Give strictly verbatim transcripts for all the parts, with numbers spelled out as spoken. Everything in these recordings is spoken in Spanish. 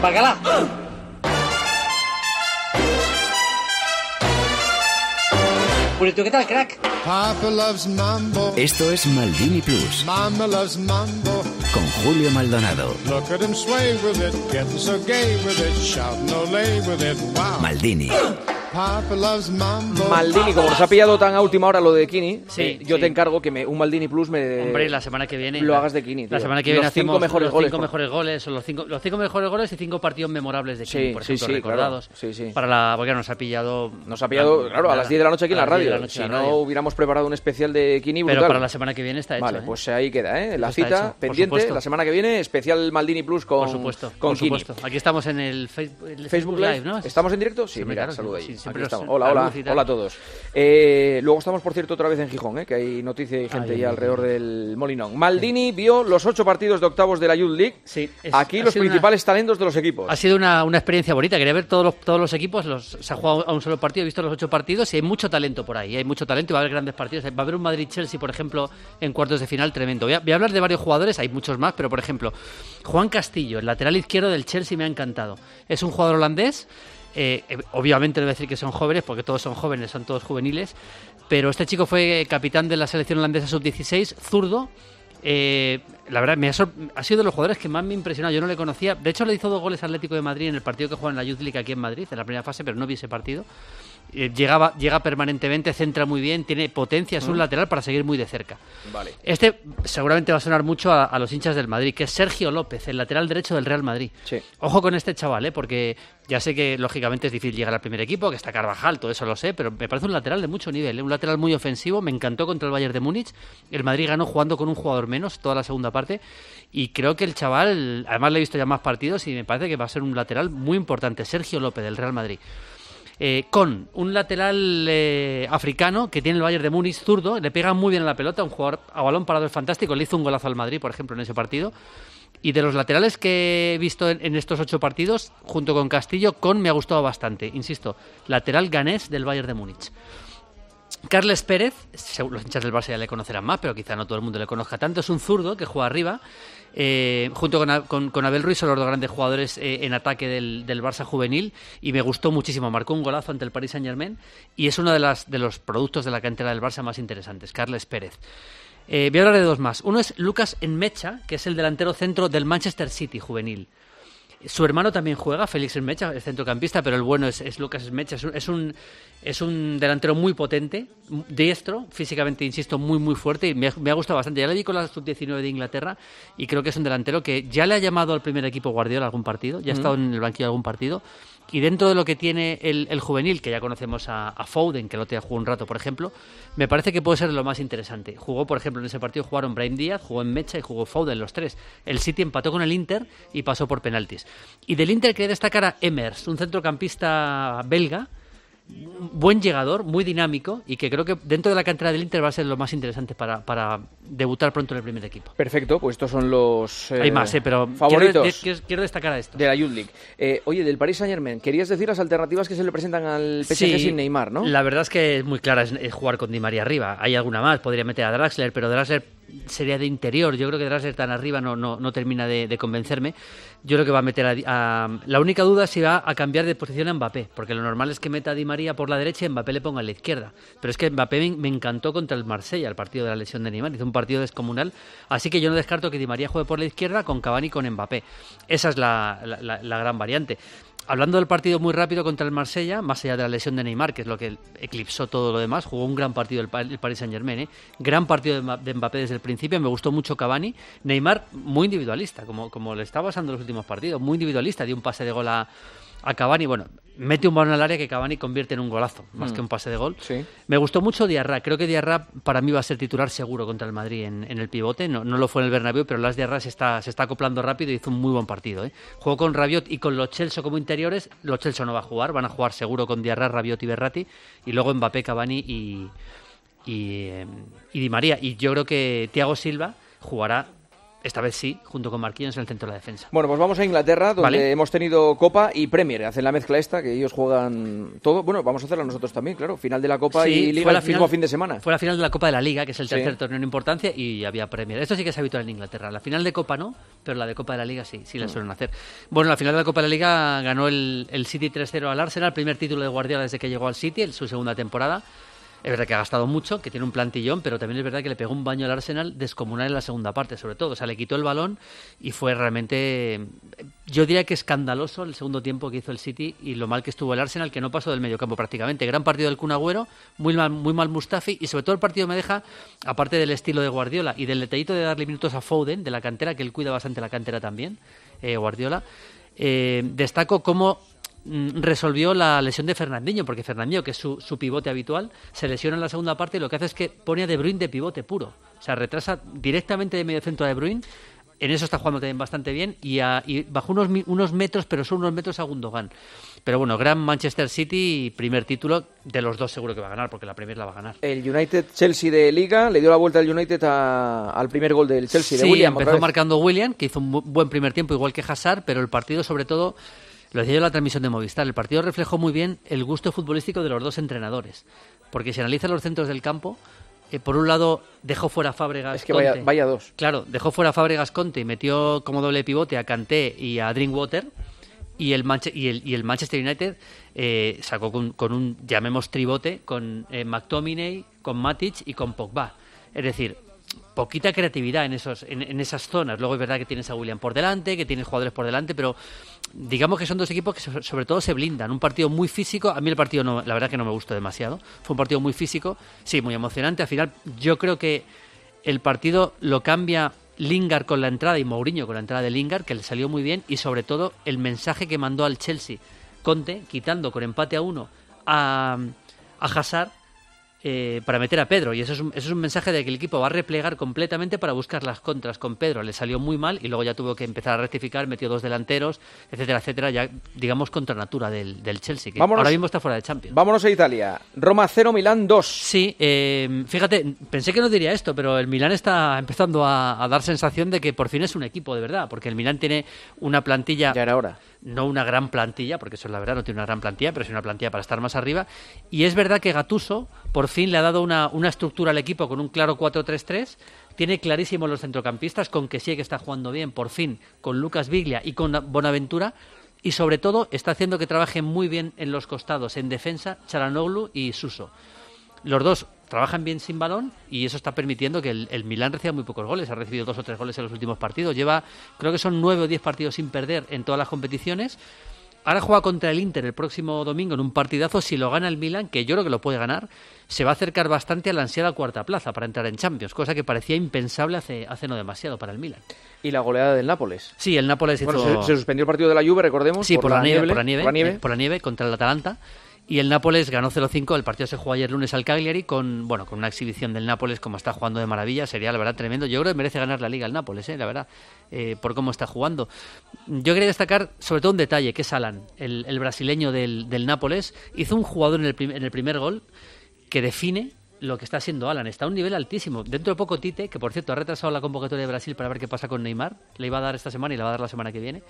Bacalá. ¿Tú qué tal, crack? Papa loves mambo. Esto es Maldini Plus. Mama loves mambo. Con Julio Maldonado. Look at him sway with it, getting so gay with it, shouting olé with it, wow. Maldini. Papa loves mambo. Maldini, como nos ha pillado tan a última hora lo de Kini, sí, eh, yo sí. te encargo que me, un Maldini Plus me... Hombre, la semana que viene... Lo hagas de Kini, tío. La semana que viene los hacemos cinco mejores los goles, cinco por... mejores goles, o los cinco, los cinco mejores goles y cinco partidos memorables de Kini, sí, por sí, ejemplo, sí, recordados. Claro, sí, sí. Para la, porque nos ha pillado... Nos ha pillado, claro, a las diez de la noche aquí en la radio. Si no hubiéramos preparado un especial de Kini brutal. Pero para la semana que viene está hecho. Vale, ¿eh? pues ahí queda, ¿eh? La Está cita hecho, pendiente, la semana que viene, especial Maldini Plus con, por supuesto, con por Kini. supuesto. Aquí estamos en el, Facebook, el Facebook, Facebook Live, Live, ¿no? ¿Estamos en directo? Sí, sí mira, claro, saluda sí, ahí. sí, Aquí los, estamos. Hola, hola, hola a todos. Eh, luego estamos, por cierto, otra vez en Gijón, ¿eh? Que hay noticia y gente Ay, ya ay, alrededor ay. del Molinón. Maldini vio los ocho partidos de octavos de la Youth League. Sí, es, Aquí los principales una, talentos de los equipos. Ha sido una, una experiencia bonita. Quería ver todos los, todos los equipos. Los, se ha jugado a un solo partido, he visto los ocho partidos y hay mucho talento por ahí. Hay mucho talento y va a haber grandes partidos. Va a haber un Madrid-Chelsea, por ejemplo, en cuartos de final tremendo. Voy a, voy a hablar de varios jugadores, hay muchos más, pero por ejemplo, Juan Castillo, el lateral izquierdo del Chelsea, me ha encantado. Es un jugador holandés. Eh, obviamente no voy a decir que son jóvenes, porque todos son jóvenes, son todos juveniles, pero este chico fue capitán de la selección holandesa sub dieciséis, zurdo. Eh, la verdad, me ha, sor- ha sido de los jugadores que más me ha impresionado. Yo no le conocía. De hecho, le hizo dos goles Atlético de Madrid en el partido que juega en la Youth League aquí en Madrid, en la primera fase, pero no vi ese partido. Eh, llegaba, llega permanentemente, centra muy bien, tiene potencia, es un mm. lateral para seguir muy de cerca. Vale. Este seguramente va a sonar mucho a, a los hinchas del Madrid, que es Sergio López, el lateral derecho del Real Madrid. Sí. Ojo con este chaval, ¿eh? Porque ya sé que lógicamente es difícil llegar al primer equipo, que está Carvajal, todo eso lo sé, pero me parece un lateral de mucho nivel, ¿eh? Un lateral muy ofensivo, me encantó contra el Bayern de Múnich. El Madrid ganó jugando con un jugador menos toda la segunda parte y creo que el chaval, además le he visto ya más partidos y me parece que va a ser un lateral muy importante, Sergio López del Real Madrid. Eh, con un lateral eh, africano que tiene el Bayern de Múnich, zurdo, le pega muy bien a la pelota, un jugador a balón parado es fantástico, le hizo un golazo al Madrid, por ejemplo, en ese partido. Y de los laterales que he visto en, en estos ocho partidos, junto con Castillo, Con me ha gustado bastante, insisto, lateral ganés del Bayern de Múnich. Carles Pérez, los hinchas del Barça ya le conocerán más, pero quizá no todo el mundo le conozca tanto, es un zurdo que juega arriba, eh, junto con, con, con Abel Ruiz son los dos grandes jugadores eh, en ataque del, del Barça juvenil y me gustó muchísimo, marcó un golazo ante el Paris Saint-Germain y es uno de, las, de los productos de la cantera del Barça más interesantes, Carles Pérez. Eh, voy a hablar de dos más, uno es Lucas Enmecha, que es el delantero centro del Manchester City juvenil. Su hermano también juega, Félix Enmecha, es centrocampista, pero el bueno es, es Lucas Enmecha. Es un, es, un, es un delantero muy potente, diestro, físicamente, insisto, muy, muy fuerte y me ha, me ha gustado bastante. Ya le di con la sub diecinueve de Inglaterra y creo que es un delantero que ya le ha llamado al primer equipo Guardiola algún partido, ya ha estado en el banquillo algún partido. Y dentro de lo que tiene el, el juvenil, que ya conocemos a, a Foden, que lo te jugó un rato, por ejemplo, me parece que puede ser lo más interesante. Jugó, por ejemplo, en ese partido jugaron Brahim Díaz, jugó en Mecha y jugó Foden, los tres. El City empató con el Inter y pasó por penaltis. Y del Inter quería destacar a Emers, un centrocampista belga, buen llegador, muy dinámico y que creo que dentro de la cantera del Inter va a ser lo más interesante para, para debutar pronto en el primer equipo. Perfecto, pues estos son los eh, hay más, eh, pero favoritos quiero, quiero, quiero destacar a esto. De la Youth League. Eh, oye, del Paris Saint-Germain, querías decir las alternativas que se le presentan al P S G sí, sin Neymar, ¿no? La verdad es que es muy clara, es, es jugar con Di María arriba. Hay alguna más, podría meter a Draxler, pero Draxler sería de interior. Yo creo que Draxler tan arriba no, no, no termina de, de convencerme. Yo creo que va a meter a, a... La única duda es si va a cambiar de posición a Mbappé, porque lo normal es que meta a Di María por la derecha y Mbappé le ponga a la izquierda. Pero es que Mbappé me, me encantó contra el Marsella, el partido de la lesión de Neymar. Hizo un partido descomunal. Así que yo no descarto que Di María juegue por la izquierda con Cavani y con Mbappé. Esa es la, la, la, la gran variante. Hablando del partido muy rápido contra el Marsella, más allá de la lesión de Neymar, que es lo que eclipsó todo lo demás, jugó un gran partido el, el Paris Saint-Germain, ¿eh? Gran partido de Mbappé desde el principio, me gustó mucho Cavani. Neymar, muy individualista, como, como le está pasando en los últimos partidos, muy individualista, dio un pase de gol a, a Cavani, bueno, mete un balón al área que Cavani convierte en un golazo, más mm. que un pase de gol. Sí. Me gustó mucho Diarra, creo que Diarra para mí va a ser titular seguro contra el Madrid en, en el pivote, no, no lo fue en el Bernabéu, pero Las Diarra se está, se está acoplando rápido y hizo un muy buen partido, ¿eh? Jugó con Rabiot y con Lo Celso como interiores, Lo Celso no va a jugar, van a jugar seguro con Diarra, Rabiot y Berratti, y luego Mbappé, Cavani y, y, eh, y Di María, y yo creo que Thiago Silva jugará esta vez sí, junto con Marquinhos en el centro de la defensa. Bueno, pues vamos a Inglaterra, donde Vale. hemos tenido Copa y Premier. Hacen la mezcla esta, que ellos juegan todo. Bueno, vamos a hacerla nosotros también, claro. Final de la Copa Sí, y Liga fue la el mismo final- fin de semana. Fue la final de la Copa de la Liga, que es el Sí. tercer torneo en importancia, y había Premier. Esto sí que es habitual en Inglaterra. La final de Copa no, pero la de Copa de la Liga sí, sí la suelen hacer. Bueno, la final de la Copa de la Liga ganó el, el City tres cero al Arsenal, el primer título de Guardiola desde que llegó al City, en su segunda temporada. Es verdad que ha gastado mucho, que tiene un plantillón, pero también es verdad que le pegó un baño al Arsenal descomunal en la segunda parte, sobre todo. O sea, le quitó el balón y fue realmente, yo diría que escandaloso el segundo tiempo que hizo el City y lo mal que estuvo el Arsenal, que no pasó del mediocampo prácticamente. Gran partido del Kun Agüero, muy mal, muy mal Mustafi, y sobre todo el partido me deja, aparte del estilo de Guardiola y del detallito de darle minutos a Foden, de la cantera, que él cuida bastante la cantera también, eh, Guardiola, eh, destaco cómo resolvió la lesión de Fernandinho, porque Fernandinho, que es su, su pivote habitual, se lesiona en la segunda parte y lo que hace es que pone a De Bruyne de pivote puro. O sea, retrasa directamente de medio centro a De Bruyne. En eso está jugando también bastante bien y, a, y bajó unos, unos metros, pero son unos metros a Gundogan. Pero bueno, gran Manchester City, primer título, de los dos seguro que va a ganar, porque la Premier la va a ganar. El United-Chelsea de Liga le dio la vuelta al United a- al primer gol del Chelsea, Sí, de William. otra empezó vez. marcando William, que hizo un bu- buen primer tiempo, igual que Hazard, pero el partido sobre todo, lo decía yo en la transmisión de Movistar, el partido reflejó muy bien el gusto futbolístico de los dos entrenadores. Porque si analizan los centros del campo, eh, por un lado dejó fuera a Fábregas Es que Conte. vaya, vaya dos. Claro, dejó fuera a Fábregas Conte y metió como doble pivote a Kanté y a Drinkwater. Y el, Manche- y el, y el Manchester United eh, sacó con, con un, llamemos tribote, con eh, McTominay, con Matic y con Pogba. Es decir, poquita creatividad en esos en, en esas zonas. Luego es verdad que tienes a William por delante, que tienes jugadores por delante, pero digamos que son dos equipos que so- sobre todo se blindan. Un partido muy físico. A mí el partido, no, la verdad que no me gustó demasiado. Fue un partido muy físico, sí, muy emocionante. Al final yo creo que el partido lo cambia Lingard con la entrada y Mourinho con la entrada de Lingard, que le salió muy bien, y sobre todo el mensaje que mandó al Chelsea Conte, quitando con empate a uno a, a Hazard, eh, para meter a Pedro, y eso es, un, eso es un mensaje de que el equipo va a replegar completamente para buscar las contras con Pedro. Le salió muy mal y luego ya tuvo que empezar a rectificar, metió dos delanteros, etcétera, etcétera, ya digamos contra natura del, del Chelsea, que Vámonos. ahora mismo está fuera de Champions. Vámonos a Italia. Roma cero, Milán dos. Sí, eh, fíjate, pensé que no diría esto, pero el Milán está empezando a, a dar sensación de que por fin es un equipo de verdad, porque el Milán tiene una plantilla, Ya era hora. no una gran plantilla, porque eso es la verdad, no tiene una gran plantilla, pero es una plantilla para estar más arriba, y es verdad que Gattuso por fin le ha dado una, una estructura al equipo con un claro cuatro tres tres, tiene clarísimos los centrocampistas, con que sí que está jugando bien, por fin, con Lucas Biglia y con Bonaventura, y sobre todo está haciendo que trabajen muy bien en los costados, en defensa, Çalhanoğlu y Suso. Los dos trabajan bien sin balón y eso está permitiendo que el, el Milán reciba muy pocos goles. Ha recibido dos o tres goles en los últimos partidos. Lleva, creo que son nueve o diez partidos sin perder en todas las competiciones. Ahora juega contra el Inter el próximo domingo en un partidazo. Si lo gana el Milán, que yo creo que lo puede ganar, se va a acercar bastante a la ansiada cuarta plaza para entrar en Champions, cosa que parecía impensable hace, hace no demasiado para el Milán. Y la goleada del Nápoles. Sí, el Nápoles hizo... Bueno, se, se suspendió el partido de la Juve, recordemos. Sí, por, la, nieve, nieve, por la nieve, por la nieve. eh, por la nieve contra el Atalanta. Y el Nápoles ganó cero cinco. El partido se jugó ayer lunes al Cagliari con, bueno, con una exhibición del Nápoles como está jugando de maravilla. Sería, la verdad, tremendo. Yo creo que merece ganar la Liga el Nápoles, eh, la verdad, eh, por cómo está jugando. Yo quería destacar sobre todo un detalle, que es Alan, el, el brasileño del, del Nápoles. Hizo un jugador en el, prim- en el primer gol que define lo que está haciendo Alan. Está a un nivel altísimo. Dentro de poco Tite, que por cierto ha retrasado la convocatoria de Brasil para ver qué pasa con Neymar, le iba a dar esta semana y le va a dar la semana que viene.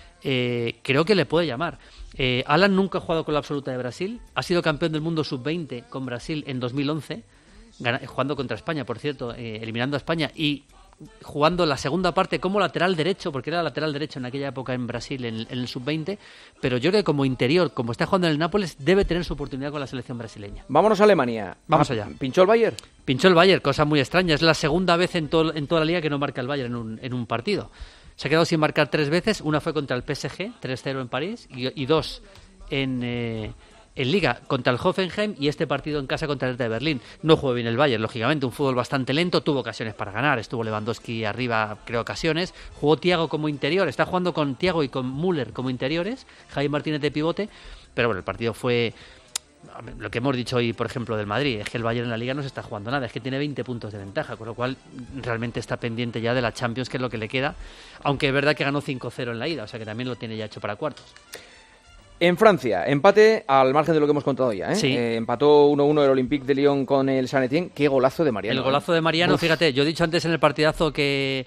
Eh, creo que le puede llamar. Eh, Alan nunca ha jugado con la absoluta de Brasil, ha sido campeón del mundo sub veinte con Brasil en dos mil once, gana, jugando contra España, por cierto, eh, eliminando a España y jugando la segunda parte como lateral derecho, porque era lateral derecho en aquella época en Brasil, en, en el sub veinte, pero yo creo que como interior, como está jugando en el Nápoles, debe tener su oportunidad con la selección brasileña. Vámonos a Alemania. Vamos Ah, allá. ¿Pinchó el Bayern? Pinchó el Bayern, cosa muy extraña, es la segunda vez en, todo, en toda la liga que no marca el Bayern en un, en un partido. Se ha quedado sin marcar tres veces, una fue contra el P S G, tres cero en París, y, y dos en, eh, en Liga contra el Hoffenheim, y este partido en casa contra el Hertha de Berlín. No jugó bien el Bayern, lógicamente, un fútbol bastante lento, tuvo ocasiones para ganar, estuvo Lewandowski arriba, creo, ocasiones, jugó Thiago como interior, está jugando con Thiago y con Müller como interiores, Javi Martínez de pivote, pero bueno, el partido fue... Lo que hemos dicho hoy, por ejemplo, del Madrid, es que el Bayern en la Liga no se está jugando nada, es que tiene veinte puntos de ventaja, con lo cual realmente está pendiente ya de la Champions, que es lo que le queda, aunque es verdad que ganó cinco cero en la ida, o sea que también lo tiene ya hecho para cuartos. En Francia, empate al margen de lo que hemos contado ya. ¿eh? Sí. Eh, empató uno uno el Olympique de Lyon con el Saint-Étienne. Qué golazo de Mariano. El golazo de Mariano, Uf. fíjate, yo he dicho antes en el partidazo que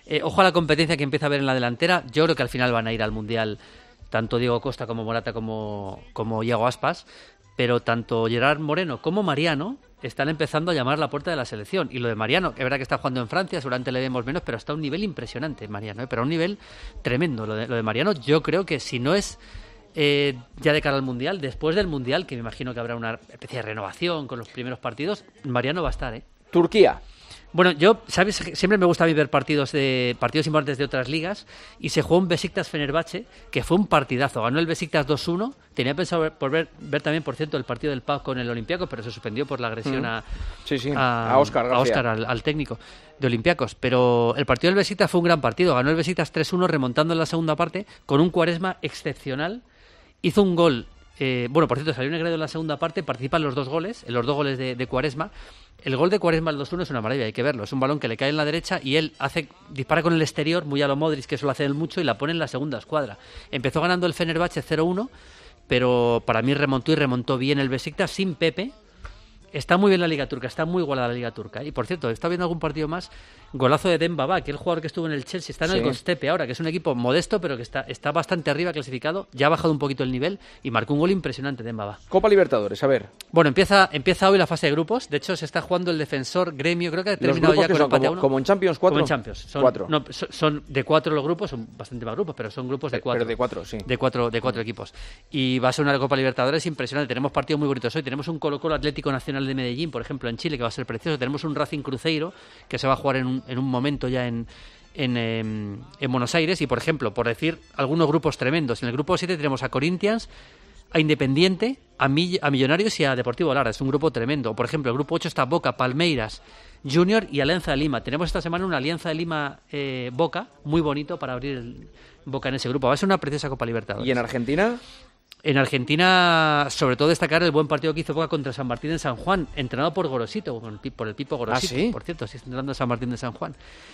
Eh, ojo a la competencia que empieza a haber en la delantera. Yo creo que al final van a ir al Mundial tanto Diego Costa como Morata como, como Iago Aspas, pero tanto Gerard Moreno como Mariano están empezando a llamar a la puerta de la selección. Y lo de Mariano, que es verdad que está jugando en Francia, seguramente le vemos menos, pero está a un nivel impresionante Mariano, ¿eh? Pero a un nivel tremendo. Lo de, lo de Mariano, yo creo que si no es eh, ya de cara al Mundial, después del Mundial, que me imagino que habrá una especie de renovación con los primeros partidos, Mariano va a estar, ¿eh? Turquía. Bueno, yo, ¿sabes? Siempre me gusta ver partidos de partidos importantes de otras ligas y se jugó un Besiktas-Fenerbahce, que fue un partidazo. Ganó el Besiktas dos uno. Tenía pensado ver, por ver, ver también, por cierto, el partido del P A O K con el Olympiacos, pero se suspendió por la agresión mm. a, sí, sí. a, a Óscar, a Óscar al, al técnico de Olympiacos. Pero el partido del Besiktas fue un gran partido. Ganó el Besiktas tres uno, remontando en la segunda parte con un Quaresma excepcional. Hizo un gol. Eh, bueno, por cierto, salió Negredo en la segunda parte, participan los dos goles, en los dos goles de, de Quaresma. El gol de Quaresma, el dos uno, es una maravilla, hay que verlo. Es un balón que le cae en la derecha y él hace dispara con el exterior, muy a lo Modric, que eso lo hace él mucho, y la pone en la segunda escuadra. Empezó ganando el Fenerbahce cero uno, pero para mí remontó y remontó bien el Besiktas sin Pepe. Está muy bien la Liga Turca, está muy igualada la Liga Turca. Y por cierto, está viendo algún partido más, golazo de Dembaba, que el jugador que estuvo en el Chelsea, está en sí. el Constepe ahora, que es un equipo modesto, pero que está, está bastante arriba clasificado, ya ha bajado un poquito el nivel y marcó un gol impresionante Dembaba. Copa Libertadores, a ver. Bueno, empieza, empieza hoy la fase de grupos, de hecho se está jugando el Defensor Gremio, creo que ha terminado ya con son, empate como, a uno. Como en Champions, cuatro. Como en Champions, son, cuatro. No, son, son de cuatro los grupos, son bastante más grupos, pero son grupos de cuatro. Pero de cuatro, sí. De cuatro, de cuatro equipos. Y va a ser una Copa Libertadores impresionante, tenemos partidos muy bonitos hoy, tenemos un Colo-Colo Atlético Nacional de Medellín, por ejemplo, en Chile, que va a ser precioso. Tenemos un Racing Cruzeiro, que se va a jugar en un, en un momento ya en, en, eh, en Buenos Aires. Y, por ejemplo, por decir algunos grupos tremendos, en el grupo siete tenemos a Corinthians, a Independiente, a, Mill- a Millonarios y a Deportivo Lara. Es un grupo tremendo. Por ejemplo, el grupo ocho está Boca, Palmeiras, Junior y Alianza de Lima. Tenemos esta semana una Alianza de Lima eh, Boca, muy bonito para abrir el Boca en ese grupo. Va a ser una preciosa Copa Libertadores. ¿Y en Argentina? En Argentina, sobre todo destacar el buen partido que hizo Boca contra San Martín de San Juan, entrenado por Gorosito, por el Pipo Gorosito. ¿Ah, sí? Por cierto, sí, está entrenando a San Martín de San Juan.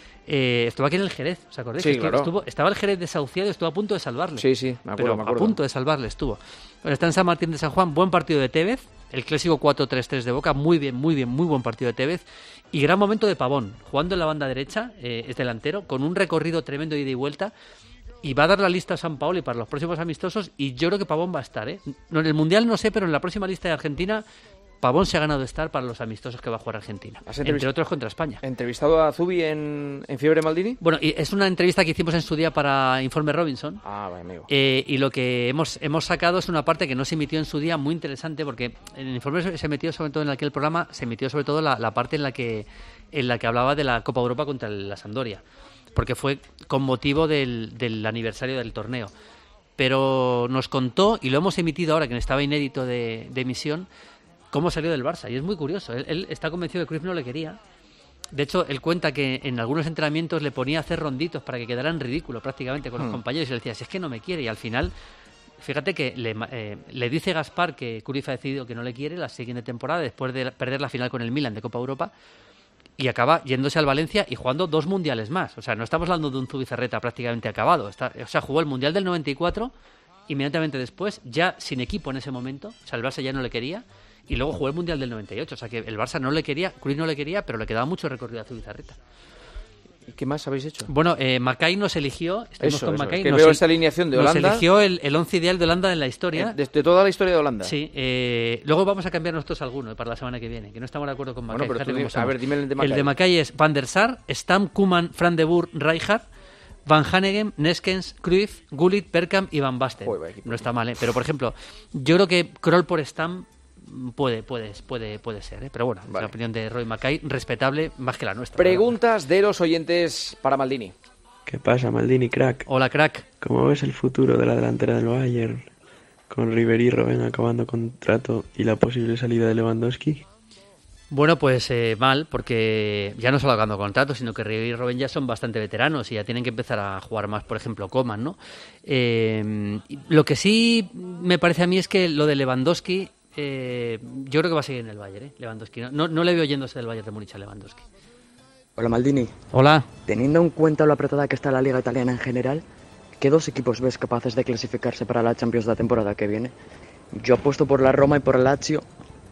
Eh, estuvo aquí en el Jerez, ¿os acordáis? Sí, Es que claro. estuvo, estaba el Jerez desahuciado y estuvo a punto de salvarle. Sí, sí, me acuerdo, Pero me acuerdo. a punto de salvarle estuvo. Bueno, está en San Martín de San Juan, buen partido de Tevez, el clásico cuatro tres tres de Boca, muy bien, muy bien, muy buen partido de Tevez. Y gran momento de Pavón, jugando en la banda derecha, eh, es delantero, con un recorrido tremendo de ida y vuelta. Y va a dar la lista a San Paoli para los próximos amistosos y yo creo que Pavón va a estar, ¿eh? No, en el Mundial no sé, pero en la próxima lista de Argentina Pavón se ha ganado estar para los amistosos que va a jugar Argentina, entre otros contra España. ¿Entrevistado a Zubi en, en Fiebre Maldini? Bueno, y es una entrevista que hicimos en su día para Informe Robinson. Ah, vale, amigo. Eh, y lo que hemos, hemos sacado es una parte que no se emitió en su día, muy interesante, porque en el Informe se emitió sobre todo en aquel programa, se emitió sobre todo la, la parte en la que en la que hablaba de la Copa Europa contra el, la Sampdoria, porque fue con motivo del, del aniversario del torneo. Pero nos contó, y lo hemos emitido ahora, que estaba inédito de, de emisión, cómo salió del Barça. Y es muy curioso. Él, él está convencido de que Cruyff no le quería. De hecho, él cuenta que en algunos entrenamientos le ponía a hacer ronditos para que quedara en ridículo prácticamente con los hmm. compañeros. Y le decía, si es que no me quiere. Y al final, fíjate que le, eh, le dice Gaspar que Cruyff ha decidido que no le quiere la siguiente temporada, después de perder la final con el Milan de Copa Europa. Y acaba yéndose al Valencia y jugando dos mundiales más. O sea, no estamos hablando de un Zubizarreta prácticamente acabado. Está, o sea, jugó el Mundial del noventa y cuatro, inmediatamente después, ya sin equipo en ese momento. O sea, el Barça ya no le quería. Y luego jugó el Mundial del noventa y ocho. O sea, que el Barça no le quería, Cruyff no le quería, pero le quedaba mucho recorrido a Zubizarreta. ¿Y qué más habéis hecho? Bueno, eh, Macay nos eligió. Estuvimos eso, con eso. Macay. Es que nos veo el, esta alineación de Holanda. Nos eligió el, el once ideal de Holanda en la historia. ¿De, de toda la historia de Holanda? Sí. Eh, luego vamos a cambiar nosotros alguno para la semana que viene, que no estamos de acuerdo con Macay. Bueno, pero tú dime, a ver, dime el de Macay. El de Macay es Van der Sar, Stam, Koeman, Fran de Boer, Rijkaard, Van Hanegem, Neskens, Cruyff, Gullit, Bergkamp y Van Basten. Uy, vaya, no está mal, ¿eh? Pero por ejemplo, yo creo que Kroll por Stam puede, puede, puede, puede ser, ¿eh? Pero bueno, vale. Es la opinión de Roy Macay, respetable más que la nuestra. Preguntas de los oyentes para Maldini. ¿Qué pasa, Maldini, crack? Hola, crack. ¿Cómo ves el futuro de la delantera del Bayern? Con Ribéry y Robben acabando contrato y la posible salida de Lewandowski. Bueno, pues eh, mal, porque ya no solo acabando contrato, sino que Ribéry y Robben ya son bastante veteranos y ya tienen que empezar a jugar más, por ejemplo, Koeman, ¿no? Eh, lo que sí me parece a mí es que lo de Lewandowski, eh, yo creo que va a seguir en el Bayern, ¿eh? Lewandowski. No, no, no le veo yéndose del Bayern de Múnich a Lewandowski. Hola, Maldini. Hola. Teniendo en cuenta lo apretada que está la liga italiana en general, ¿qué dos equipos ves capaces de clasificarse para la Champions de la temporada que viene? Yo apuesto por la Roma y por el Lazio,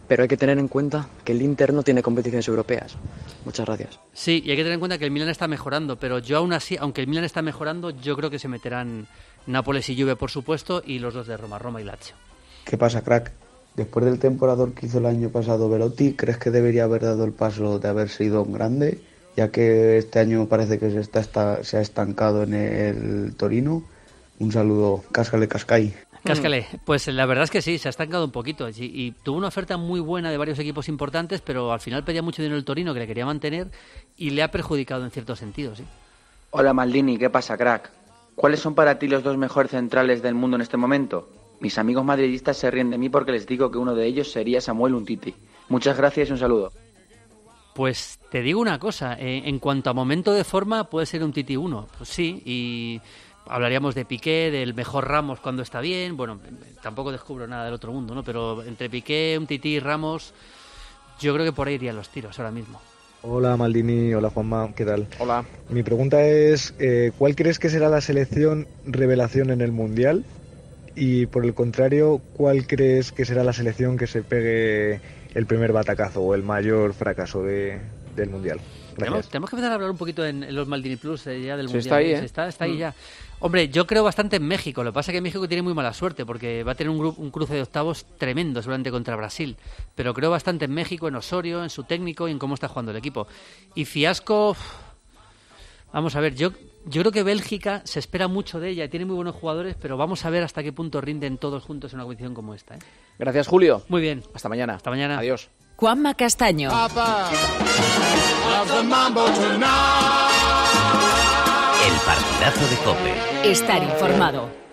Pero hay que tener en cuenta que el Inter no tiene competiciones europeas. Muchas gracias. Sí, y hay que tener en cuenta que el Milan está mejorando, pero yo aún así, aunque el Milan está mejorando, yo creo que se meterán Nápoles y Juve, por supuesto, y los dos de Roma, Roma y Lazio. ¿Qué pasa, crack? Después del temporador que hizo el año pasado Belotti, ¿crees que debería haber dado el paso de haber sido un grande? Ya que este año parece que se, está, está, se ha estancado en el Torino. Un saludo, cáscale, cascay. Cáscale, pues la verdad es que sí, se ha estancado un poquito y, y tuvo una oferta muy buena de varios equipos importantes, pero al final pedía mucho dinero el Torino, que le quería mantener, y le ha perjudicado en cierto sentido, sí. Hola Maldini, ¿qué pasa, crack? ¿Cuáles son para ti los dos mejores centrales del mundo en este momento? Mis amigos madridistas se ríen de mí porque les digo que uno de ellos sería Samuel Umtiti. Muchas gracias y un saludo. Pues te digo una cosa, eh, en cuanto a momento de forma puede ser Umtiti uno, pues sí, y hablaríamos de Piqué, del mejor Ramos cuando está bien, bueno, tampoco descubro nada del otro mundo, ¿no? Pero entre Piqué, Umtiti y Ramos, yo creo que por ahí irían los tiros ahora mismo. Hola Maldini, hola Juanma, ¿qué tal? Hola. Mi pregunta es, eh, ¿cuál crees que será la selección revelación en el Mundial? Y por el contrario, ¿cuál crees que será la selección que se pegue el primer batacazo o el mayor fracaso de, del Mundial? Tenemos, tenemos que empezar a hablar un poquito en, en los Maldini Plus eh, ya del Sí, Mundial. está ahí, ¿eh? Está, está ahí Mm. ya. Hombre, yo creo bastante en México. Lo que pasa es que México tiene muy mala suerte porque va a tener un, gru- un cruce de octavos tremendo seguramente contra Brasil. Pero creo bastante en México, en Osorio, en su técnico y en cómo está jugando el equipo. Y fiasco... uf, vamos a ver, yo, yo creo que Bélgica se espera mucho de ella. Tiene muy buenos jugadores, pero vamos a ver hasta qué punto rinden todos juntos en una competición como esta, ¿eh? Gracias, Julio. Muy bien. Hasta mañana. Hasta mañana. Adiós. Juanma Castaño. Papa, of the mambo tonight. El partidazo de COPE. Estar informado.